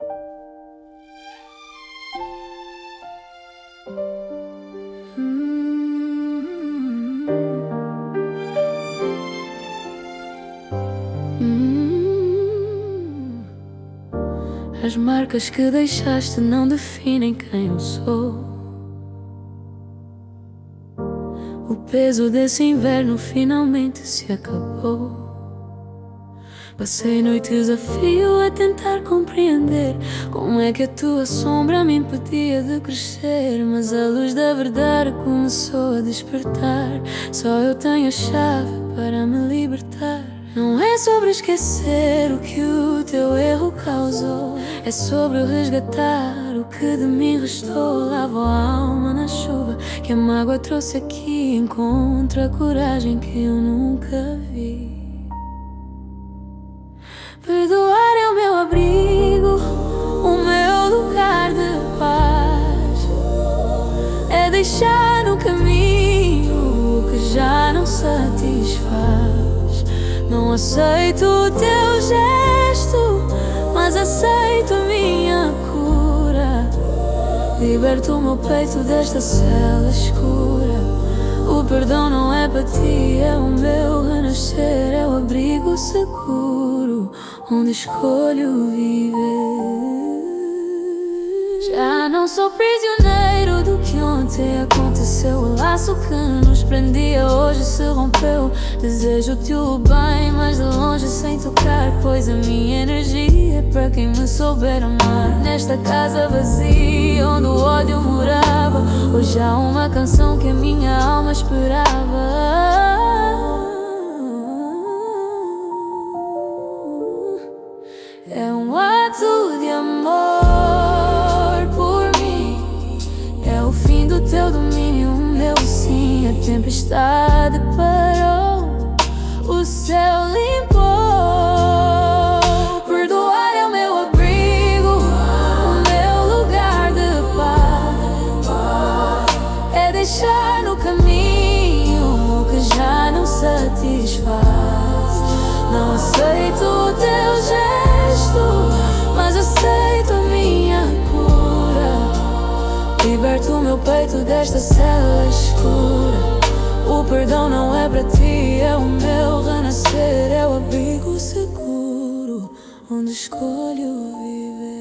As marcas que deixaste não definem quem eu sou. O peso desse inverno finalmente se acabou. Passei noites a fio a tentar compreender como é que a tua sombra me impedia de crescer. Mas a luz da verdade começou a despertar. Só eu tenho a chave para me libertar. Não é sobre esquecer o que o teu erro causou, é sobre resgatar o que de mim restou. Lavo a alma na chuva que a mágoa trouxe aqui. Encontro a coragem que eu nunca vi. Perdoar é o meu abrigo, o meu lugar de paz. É deixar no caminho o que já não satisfaz. Não aceito o teu gesto, mas aceito a minha cura. Liberto o meu peito desta cela escura. O perdão não é para ti, é o meu renascer. É o abrigo seguro onde escolho viver. Já não sou prisioneiro do que ontem aconteceu. O laço que nos prendia hoje se rompeu. Desejo-te o bem, mas de longe sem tocar, pois a minha energia é para quem me souber amar. Nesta casa vazia onde o ódio morava, hoje há uma canção que a minha alma esperava. É um ato de amor por mim. É o fim do teu domínio, o meu sim. A tempestade parou, o céu limpou. Perdoar é o meu abrigo, o meu lugar de paz. É deixar no caminho o que já não satisfaz. Não aceito o teu gesto, mas aceito a minha cura. Liberto o meu peito desta cela escura. O perdão não é para ti, é o meu renascer. É o abrigo seguro onde escolho viver.